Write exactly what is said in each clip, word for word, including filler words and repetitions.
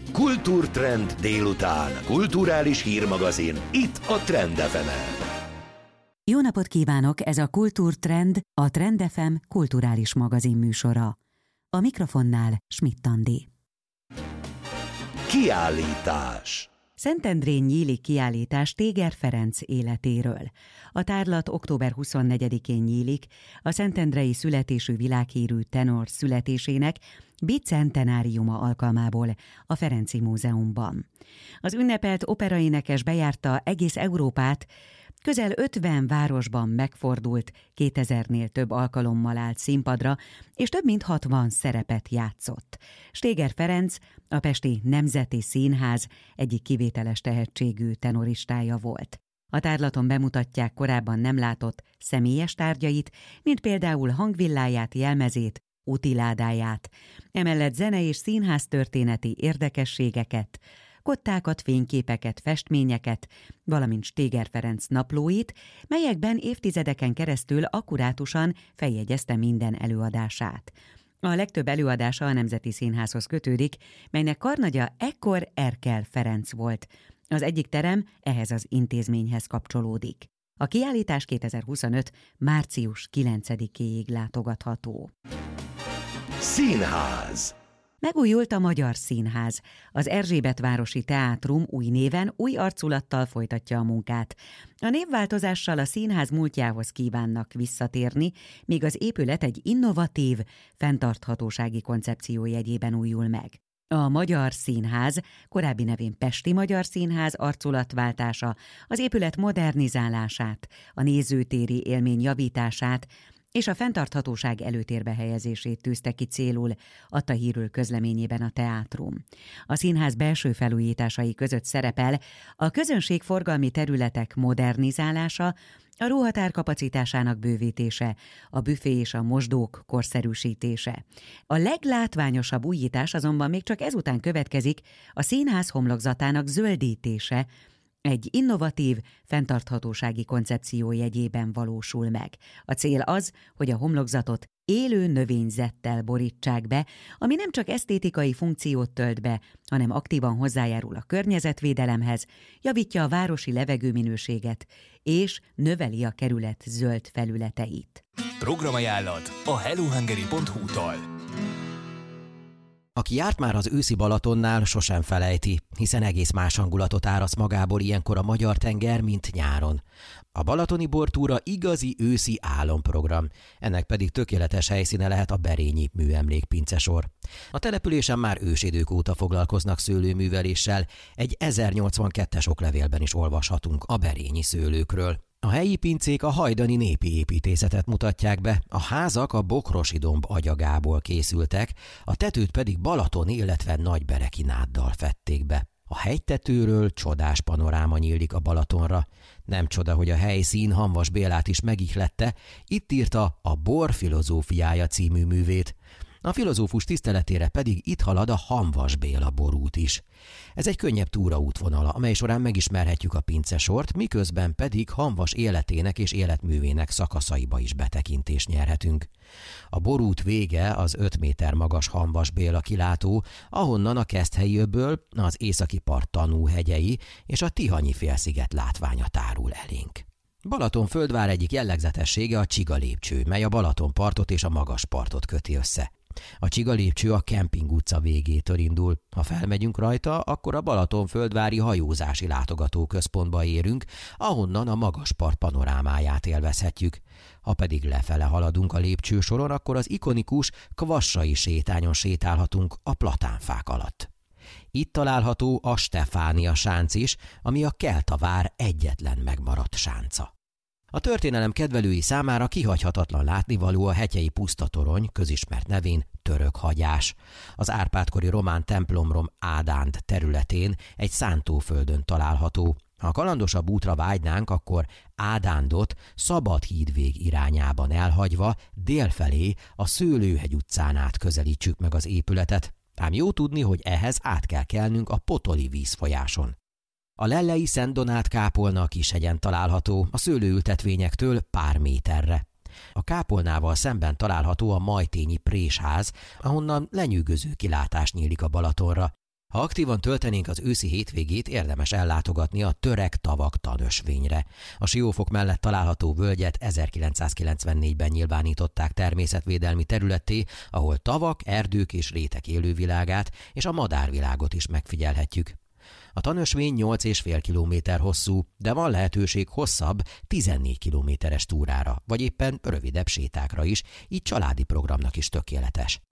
Kultúrtrend délután. Kulturális hírmagazin. Itt a Trend ef emen. Jó napot kívánok, ez a Kultúrtrend, a Trend ef em kulturális magazin műsora. A mikrofonnál Schmidt Andi. Kiállítás. Szentendrén nyílik kiállítás Téger Ferenc életéről. A tárlat október huszonnegyedikén nyílik, a szentendrei születésű világhírű tenor születésének bicentenáriuma alkalmából a Ferenczy Múzeumban. Az ünnepelt operaénekes bejárta egész Európát, közel ötven városban megfordult, kétezernél több alkalommal állt színpadra, és több mint hatvan szerepet játszott. Téger Ferenc a Pesti Nemzeti Színház egyik kivételes tehetségű tenoristája volt. A tárlaton bemutatják korábban nem látott személyes tárgyait, mint például hangvilláját, jelmezét, útiládáját, emellett zene- és színháztörténeti érdekességeket, kottákat, fényképeket, festményeket, valamint Téger Ferenc naplóit, melyekben évtizedeken keresztül akkurátusan feljegyezte minden előadását. A legtöbb előadása a Nemzeti Színházhoz kötődik, melynek karnagya ekkor Erkel Ferenc volt. Az egyik terem ehhez az intézményhez kapcsolódik. A kiállítás kétezer-huszonöt. március kilencedikéig látogatható. Színház. Megújult a Magyar Színház. Az Erzsébetvárosi Teátrum új néven, új arculattal folytatja a munkát. A névváltozással a színház múltjához kívánnak visszatérni, míg az épület egy innovatív, fenntarthatósági koncepció jegyében újul meg. A Magyar Színház, korábbi nevén Pesti Magyar Színház arculatváltása, az épület modernizálását, a nézőtéri élmény javítását és a fenntarthatóság előtérbe helyezését tűzte ki célul, adta hírül közleményében a teátrum. A színház belső felújításai között szerepel a közönségforgalmi területek modernizálása, a ruhatár kapacitásának bővítése, a büfé és a mosdók korszerűsítése. A leglátványosabb újítás azonban még csak ezután következik, a színház homlokzatának zöldítése, egy innovatív, fenntarthatósági koncepció jegyében valósul meg. A cél az, hogy a homlokzatot élő növényzettel borítsák be, ami nem csak esztétikai funkciót tölt be, hanem aktívan hozzájárul a környezetvédelemhez, javítja a városi levegőminőséget, és növeli a kerület zöld felületeit. Programajánlat a hello hungary pont hu-tól. Aki járt már az őszi Balatonnál, sosem felejti, hiszen egész más hangulatot árasz magából ilyenkor a magyar tenger, mint nyáron. A balatoni bortúra igazi őszi álomprogram, ennek pedig tökéletes helyszíne lehet a Berényi műemlékpincesor. A településen már ősidők óta foglalkoznak szőlőműveléssel, egy ezernyolcvankettes oklevélben is olvashatunk a berényi szőlőkről. A helyi pincék a hajdani népi építészetet mutatják be, a házak a Bokrosi domb agyagából készültek, a tetőt pedig balatoni, illetve nagybereki náddal fedték be. A hegytetőről csodás panoráma nyílik a Balatonra. Nem csoda, hogy a helyszín Hamvas Bélát is megihlette, itt írta a Bor filozófiája című művét. A filozófus tiszteletére pedig itt halad a Hamvas Béla borút is. Ez egy könnyebb túraútvonala, amely során megismerhetjük a pincesort, miközben pedig Hamvas életének és életművének szakaszaiba is betekintést nyerhetünk. A borút vége az öt méter magas Hamvas Béla kilátó, ahonnan a Keszthelyi öböl, az északi part Tanúhegyei és a Tihanyi félsziget látványa tárul elénk. Balaton földvár egyik jellegzetessége a Csiga lépcső, mely a Balatonpartot és a Magaspartot köti össze. A Csiga lépcső a Kemping utca végétől indul. Ha felmegyünk rajta, akkor a Balatonföldvári hajózási látogatóközpontba érünk, ahonnan a Magaspart panorámáját élvezhetjük. Ha pedig lefele haladunk a lépcsősoron, akkor az ikonikus Kvassai sétányon sétálhatunk a platánfák alatt. Itt található a Stefánia sánc is, ami a Keltavár egyetlen megmaradt sánca. A történelem kedvelői számára kihagyhatatlan látnivaló a Hetyei pusztatorony, közismert nevén Törökhagyás. Az Árpád-kori román templomrom Ádánt területén egy szántóföldön található. Ha kalandosabb útra vágynánk, akkor Ádándot Szabadhídvég irányában elhagyva délfelé a Szőlőhegy utcán át közelítsük meg az épületet. Ám jó tudni, hogy ehhez át kell kelnünk a Potoli vízfolyáson. A lellei Szent Donát kápolna a Kishegyen található, a szőlőültetvényektől pár méterre. A kápolnával szemben található a majtényi présház, ahonnan lenyűgöző kilátás nyílik a Balatonra. Ha aktívan töltenénk az őszi hétvégét, érdemes ellátogatni a Törek tavak tanösvényre. A Siófok mellett található völgyet ezerkilencszázkilencvennégyben nyilvánították természetvédelmi területté, ahol tavak, erdők és rétek élővilágát és a madárvilágot is megfigyelhetjük. A tanösvény nyolc és fél kilométer hosszú, de van lehetőség hosszabb, tizennégy kilométeres túrára, vagy éppen rövidebb sétákra is, így családi programnak is tökéletes.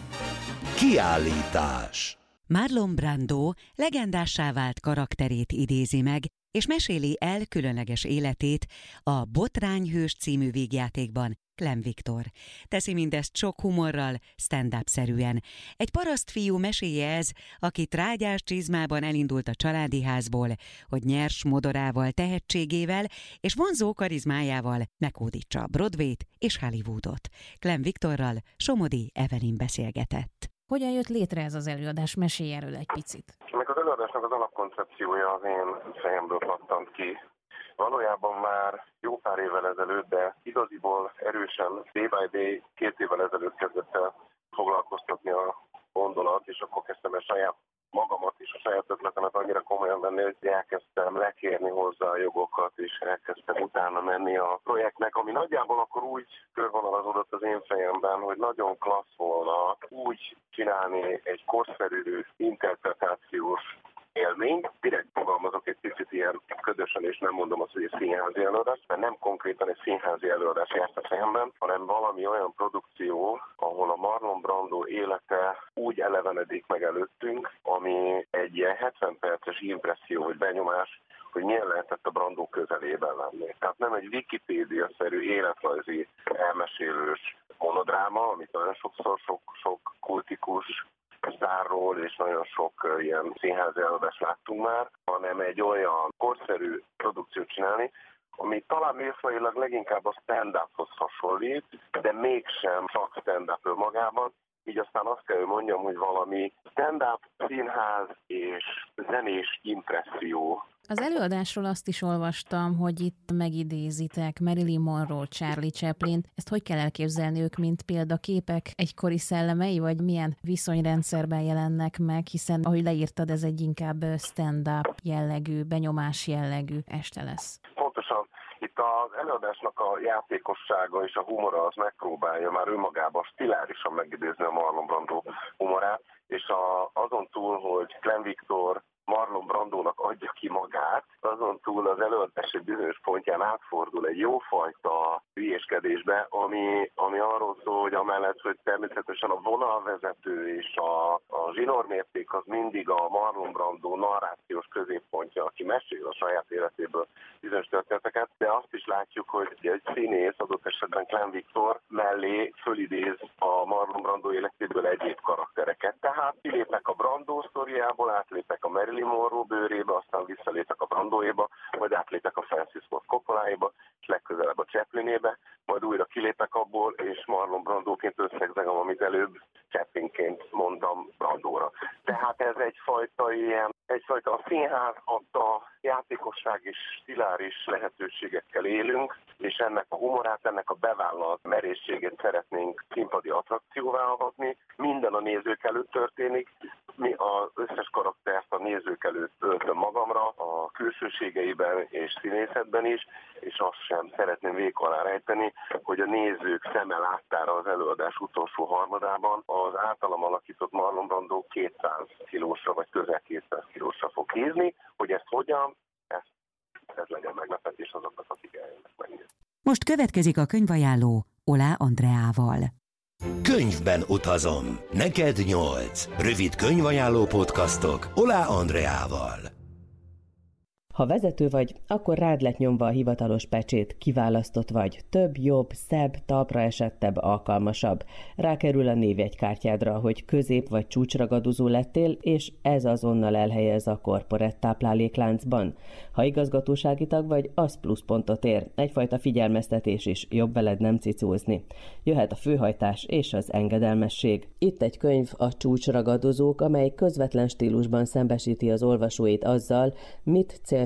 Kiállítás. Marlon Brando legendássá vált karakterét idézi meg, és meséli el különleges életét a Botrányhős című vígjátékban Clem Viktor. Teszi mindezt sok humorral, stand-up-szerűen. Egy parasztfiú meséje ez, aki trágyás csizmában elindult a családi házból, hogy nyers modorával, tehetségével és vonzó karizmájával meghódítsa a Broadwayt és Hollywoodot. Clem Viktorral Somodi Evelyn beszélgetett. Hogyan jött létre ez az előadás? Mesélj erről egy picit. Meg az előadásnak az alapkoncepciója az én fejemből pattant ki. Valójában már jó pár évvel ezelőtt, de igaziból erősen day by day két évvel ezelőtt kezdett el foglalkoztatni a gondolat, és akkor kezdtem el saját magamat és a saját ötletemet annyira komolyan venni, hogy elkezdtem lekérni hozzá a jogokat, és elkezdtem utána menni a projektnek, ami nagyjából akkor úgy körvonalazódott az én fejemben, hogy nagyon klassz volna úgy csinálni egy korszerű interpretációs élmény. Direkt fogalmazok egy picit ilyen ködösen, és nem mondom azt, hogy egy színházi előadás, mert nem konkrétan egy színházi előadás járt a fejemben, hanem valami olyan produkció, ahol a Marlon Brando élete úgy elevenedik meg előttünk, ami egy ilyen hetven perces impresszió, vagy benyomás, hogy milyen lehetett a Brando közelében lenni. Tehát nem egy Wikipédia-szerű életrajzi elmesélős monodráma, amit nagyon sokszor sok, sok kultikus sztárról és nagyon sok ilyen színházi előadást láttunk már, hanem egy olyan korszerű produkciót csinálni, ami talán műfajilag leginkább a stand-uphoz hasonlít, de mégsem csak stand-up önmagában. Így aztán azt kell, hogy mondjam, hogy valami stand-up, színház és zenés impresszió. Az előadásról azt is olvastam, hogy itt megidézitek Marilyn Monroe, Charlie Chaplin. Ezt hogy kell elképzelni, ők mint példaképek, egykori szellemei, vagy milyen viszonyrendszerben jelennek meg, hiszen ahogy leírtad, ez egy inkább stand-up jellegű, benyomás jellegű este lesz. Pontosan. Itt az előadásnak a játékossága és a humora az megpróbálja már önmagában stilárisan megidézni a Marlon Brando humorát, és a, azon túl, hogy Clem Viktor Marlon Brandónak adja ki magát, azon túl az előadás egy bizonyos pontján átfordul egy jófajta hülyéskedésbe, ami, ami arról szól, hogy amellett, hogy természetesen a vonalvezető és a, a zsinórmérték az mindig a Marlon Brando narrációs középpontja, aki mesél a saját életéből bizonyos történeteket, de azt is látjuk, hogy egy színész, adott esetben Clem Viktor mellé fölidéz a Marlon Brando életéből egyéb karaktereket. Tehát kilépek a Brando sztoriából, átlépek a Marilyn Monroe bőrébe, aztán visszalépek a Brandóéba, majd átlépek a Francis Ford Coppoláéba, és legközelebb a Chaplinébe, majd újra kilépek abból, és Marlon Brandóként összegzegem, amit előbb Chaplinként mondtam Brandóra. Tehát ez egyfajta ilyen, egyfajta a színház adta játékosság és stiláris lehetőségekkel élünk, és ennek a humorát, ennek a bevállalt merészségét szeretnénk színpadi attrakcióvá avatni. Minden a nézők előtt történik, mi az összes karaktert a nézők előtt öltöm magamra, a külsőségeiben és színészetben is, és azt sem szeretném vék alá rejteni, hogy a nézők szeme láttára az előadás utolsó harmadában az általam alakított Marlon Brando kétszáz kilósra vagy közel kétszáz kilósra fog hízni, hogy ezt hogyan, ez, ez legyen meglepetés azoknak, akik eljönnek megnézni. Most következik a könyvajánló Olá Andreával. Könyvben utazom. Neked nyolc. Rövid könyvajánló podcastok Olá Andreával. Ha vezető vagy, akkor rád lett nyomva a hivatalos pecsét, kiválasztott vagy, több, jobb, szebb, talpra esettebb, alkalmasabb. Rákerül a névjegykártyádra, hogy közép vagy csúcsragadozó lettél, és ez azonnal elhelyez a korporett táplálékláncban. Ha igazgatósági tag vagy, az pluszpontot ér, egyfajta figyelmeztetés is, jobb veled nem cicózni. Jöhet a főhajtás és az engedelmesség. Itt egy könyv, a Csúcsragadozók, amely közvetlen stílusban szembesíti az olvasóit azzal, mit cél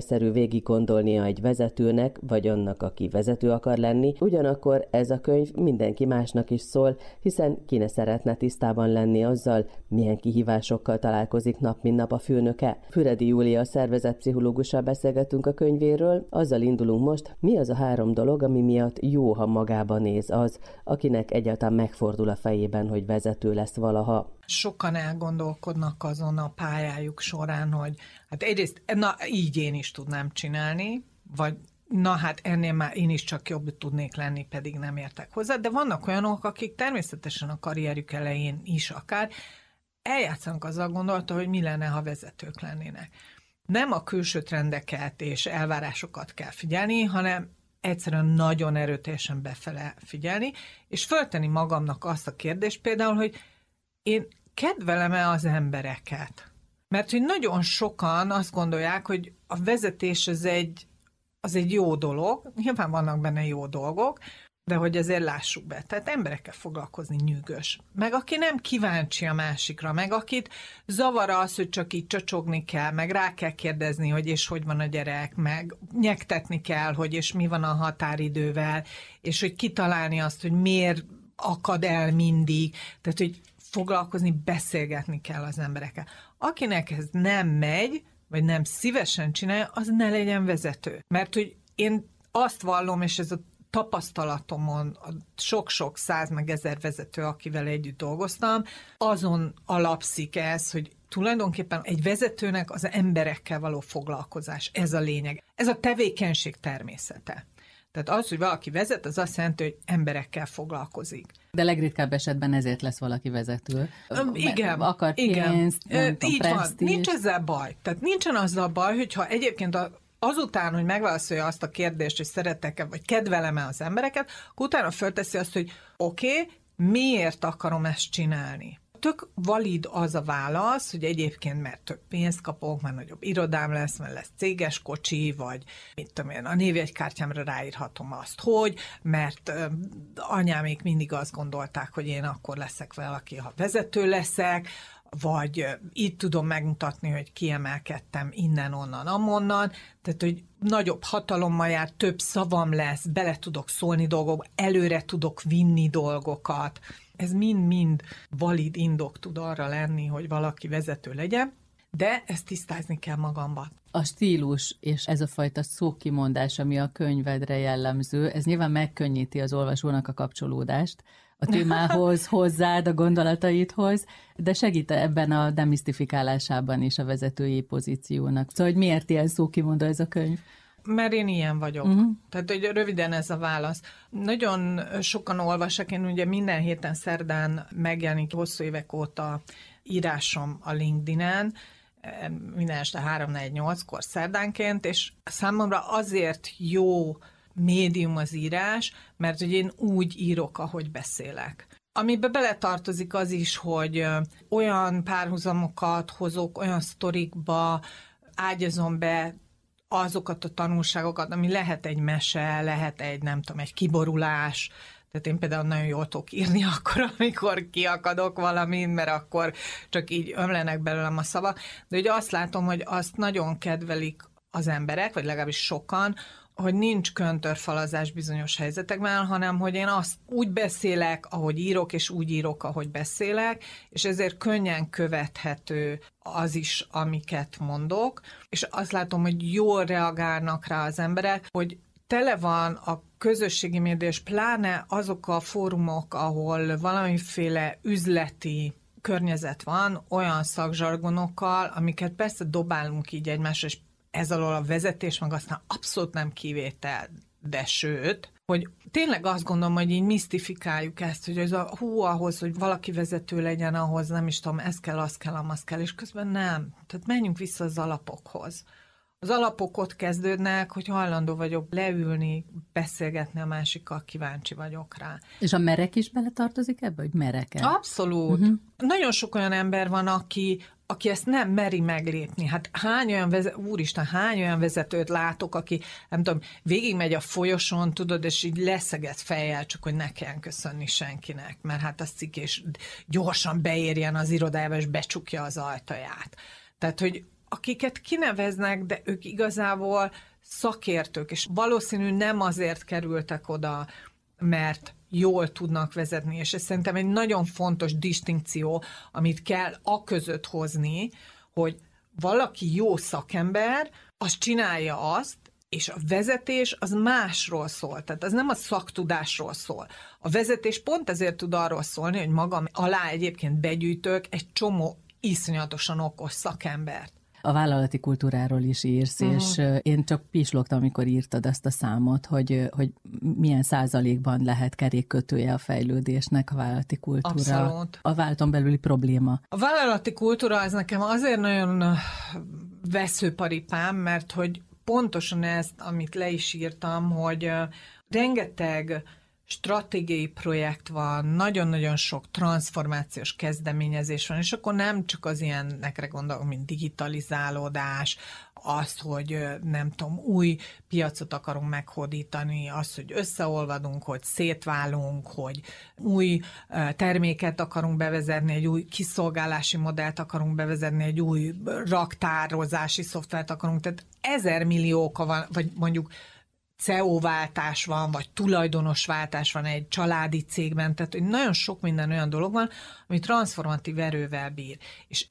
célszerű végig gondolnia egy vezetőnek, vagy annak, aki vezető akar lenni, ugyanakkor ez a könyv mindenki másnak is szól, hiszen ki ne szeretne tisztában lenni azzal, milyen kihívásokkal találkozik nap mint nap a főnöke. Füredi Júlia szervezetpszichológussal beszélgetünk a könyvéről, azzal indulunk most, mi az a három dolog, ami miatt jó, ha magába néz az, akinek egyáltalán megfordul a fejében, hogy vezető lesz valaha. Sokan elgondolkodnak azon a pályájuk során, hogy hát egyrészt, na így én is tudnám csinálni, vagy na hát ennél már én is csak jobb tudnék lenni, pedig nem értek hozzá, de vannak olyanok, akik természetesen a karrierjük elején is akár eljátszanak azzal gondolta, hogy mi lenne, ha vezetők lennének. Nem a külső trendeket és elvárásokat kell figyelni, hanem egyszerűen nagyon erőteljesen befele figyelni, és föltenni magamnak azt a kérdést például, hogy én kedvelem-e az embereket? Mert hogy nagyon sokan azt gondolják, hogy a vezetés az egy, az egy jó dolog, nyilván vannak benne jó dolgok, de hogy azért lássuk be, tehát emberekkel foglalkozni nyűgös. Meg aki nem kíváncsi a másikra, meg akit zavar az, hogy csak így csacsogni kell, meg rá kell kérdezni, hogy és hogy van a gyerek, meg nyektetni kell, hogy és mi van a határidővel, és hogy kitalálni azt, hogy miért akad el mindig, tehát hogy foglalkozni, beszélgetni kell az emberekkel. Akinek ez nem megy, vagy nem szívesen csinálja, az ne legyen vezető. Mert hogy én azt vallom, és ez a tapasztalatomon a sok-sok száz meg ezer vezető, akivel együtt dolgoztam, azon alapszik ez, hogy tulajdonképpen egy vezetőnek az emberekkel való foglalkozás, ez a lényeg. Ez a tevékenység természete. Tehát az, hogy valaki vezet, az azt jelenti, hogy emberekkel foglalkozik. De legritkább esetben ezért lesz valaki vezető. Um, igen. Akar igen. pénzt, nem tudom, így presztízs. van. Nincs ezzel baj. Tehát nincsen azzal baj, hogyha egyébként a azután, hogy megválaszolja azt a kérdést, hogy szeretek-e, vagy kedvelem-e az embereket, akkor utána fölteszi azt, hogy oké, okay, miért akarom ezt csinálni? Tök valid az a válasz, hogy egyébként mert több pénzt kapok, mert nagyobb irodám lesz, mert lesz céges kocsi, vagy mit tudom én, a névjegykártyámra ráírhatom azt, hogy, mert ö, anyámék mindig azt gondolták, hogy én akkor leszek valaki, ha vezető leszek, vagy így tudom megmutatni, hogy kiemelkedtem innen, onnan, amonnan, tehát, hogy nagyobb hatalommal jár, több szavam lesz, bele tudok szólni dolgokba, előre tudok vinni dolgokat. Ez mind-mind valid indok tud arra lenni, hogy valaki vezető legyen, de ezt tisztázni kell magamban. A stílus és ez a fajta szókimondás, ami a könyvedre jellemző, ez nyilván megkönnyíti az olvasónak a kapcsolódást a témához, hozzád, a gondolataidhoz, de segít ebben a demisztifikálásában is a vezetői pozíciónak. Szóval, hogy miért ilyen szókimondó ez a könyv? Mert én ilyen vagyok. Uh-huh. Tehát, hogy röviden ez a válasz. Nagyon sokan olvassák, én ugye minden héten szerdán megjelenik hosszú évek óta írásom a LinkedIn-en, minden este három négy nyolckor szerdánként, és számomra azért jó médium az írás, mert hogy én úgy írok, ahogy beszélek. Amibe beletartozik az is, hogy olyan párhuzamokat hozok, olyan sztorikba ágyazom be azokat a tanulságokat, ami lehet egy mese, lehet egy, nem tudom, egy kiborulás. Tehát én például nagyon jól tudok írni akkor, amikor kiakadok valamin, mert akkor csak így ömlenek belőlem a szavak. De ugye azt látom, hogy azt nagyon kedvelik az emberek, vagy legalábbis sokan, hogy nincs köntörfalazás bizonyos helyzetekben, hanem hogy én azt úgy beszélek, ahogy írok, és úgy írok, ahogy beszélek, és ezért könnyen követhető az is, amiket mondok, és azt látom, hogy jól reagálnak rá az emberek, hogy tele van a közösségi média, és pláne azok a fórumok, ahol valamiféle üzleti környezet van, olyan szakzsargonokkal, amiket persze dobálunk így egymásra, és ez alól a vezetés, meg aztán abszolút nem kivétel, de sőt, hogy tényleg azt gondolom, hogy így misztifikáljuk ezt, hogy ez a hú, ahhoz, hogy valaki vezető legyen, ahhoz nem is tudom, ez kell, az kell, amaz kell, és közben nem. Tehát menjünk vissza az alapokhoz. Az alapok ott kezdődnek, hogy hajlandó vagyok leülni, beszélgetni a másikkal, kíváncsi vagyok rá. És a merek is beletartozik ebbe, hogy merek-e? Abszolút. Uh-huh. Nagyon sok olyan ember van, aki, aki ezt nem meri meglépni. Hát hány olyan vezető, úristen, hány olyan vezetőt látok, aki, nem tudom, végigmegy a folyosón, tudod, és így leszeget fejjel, csak hogy ne kelljen köszönni senkinek, mert hát az cikk, és gyorsan beérjen az irodába, és becsukja az ajtaját. Tehát, hogy akiket kineveznek, de ők igazából szakértők, és valószínű nem azért kerültek oda, mert jól tudnak vezetni, és ez szerintem egy nagyon fontos distinkció, amit kell a között hozni, hogy valaki jó szakember, az csinálja azt, és a vezetés az másról szól, tehát az nem a szaktudásról szól. A vezetés pont ezért tud arról szólni, hogy magam alá egyébként begyűjtök egy csomó iszonyatosan okos szakembert. A vállalati kultúráról is írsz, uh-huh. és én csak pislogtam, amikor írtad ezt a számot, hogy, hogy milyen százalékban lehet kerékkötője a fejlődésnek a vállalati kultúra. Abszolút. A vállalaton belüli probléma. A vállalati kultúra az nekem azért nagyon veszőparipám, mert hogy pontosan ezt, amit le is írtam, hogy rengeteg stratégiai projekt van, nagyon-nagyon sok transformációs kezdeményezés van, és akkor nem csak az ilyenekre gondolok, mint digitalizálódás, azt, hogy nem tudom, új piacot akarunk meghódítani, azt, hogy összeolvadunk, hogy szétválunk, hogy új terméket akarunk bevezetni, egy új kiszolgálási modellt akarunk bevezetni, egy új raktározási szoftvert akarunk, tehát ezer millió oka van, vagy mondjuk cé e o-váltás van, vagy tulajdonosváltás van egy családi cégben, tehát hogy nagyon sok minden olyan dolog van, ami transformatív erővel bír. És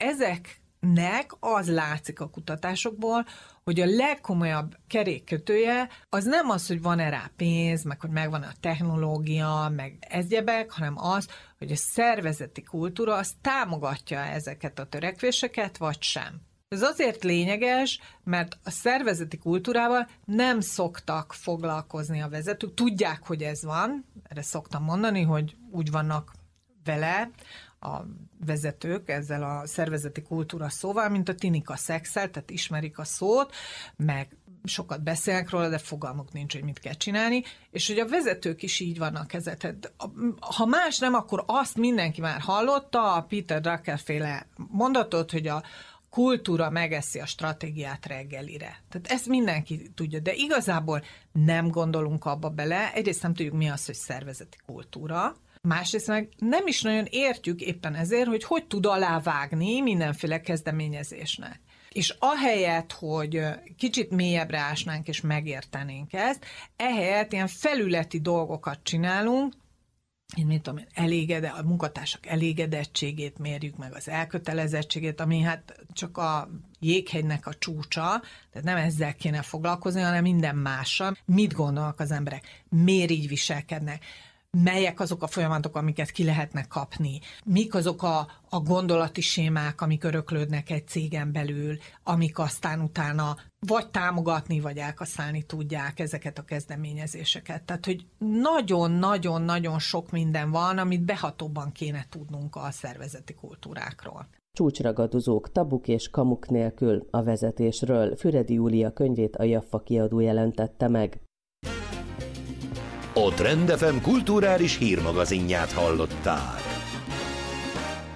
ezeknek az látszik a kutatásokból, hogy a legkomolyabb kerékkötője az nem az, hogy van-e rá pénz, meg hogy megvan a technológia, meg egyebek, hanem az, hogy a szervezeti kultúra az támogatja ezeket a törekvéseket, vagy sem. Ez azért lényeges, mert a szervezeti kultúrával nem szoktak foglalkozni a vezetők. Tudják, hogy ez van, erre szoktam mondani, hogy úgy vannak vele a vezetők ezzel a szervezeti kultúra szóval, mint a tinik a szexel, tehát ismerik a szót, meg sokat beszélnek róla, de fogalmuk nincs, hogy mit kell csinálni, és hogy a vezetők is így vannak ezzel. Tehát, ha más nem, akkor azt mindenki már hallotta, a Peter Drucker féle mondatot, hogy a kultúra megeszi a stratégiát reggelire. Tehát ezt mindenki tudja, de igazából nem gondolunk abba bele. Egyrészt nem tudjuk, mi az, hogy szervezeti kultúra. Másrészt meg nem is nagyon értjük éppen ezért, hogy hogy tud alávágni mindenféle kezdeményezésnek. És ahelyett, hogy kicsit mélyebbre ásnánk és megértenénk ezt, ehelyett ilyen felületi dolgokat csinálunk, én mit tudom, elégede, a munkatársak elégedettségét mérjük meg, az elkötelezettségét, ami hát csak a jéghegynek a csúcsa, tehát nem ezzel kéne foglalkozni, hanem minden mással. Mit gondolnak az emberek? Miért így viselkednek? Melyek azok a folyamatok, amiket ki lehetne kapni? Mik azok a, a gondolati sémák, amik öröklődnek egy cégen belül, amik aztán utána vagy támogatni, vagy elkaszálni tudják ezeket a kezdeményezéseket. Tehát, hogy nagyon-nagyon-nagyon sok minden van, amit behatóbban kéne tudnunk a szervezeti kultúrákról. Csúcsragadozók, tabuk és kamuk nélkül a vezetésről Füredi Júlia könyvét a Jaffa kiadó jelentette meg. A Trend ef em kulturális hírmagazinját hallottál.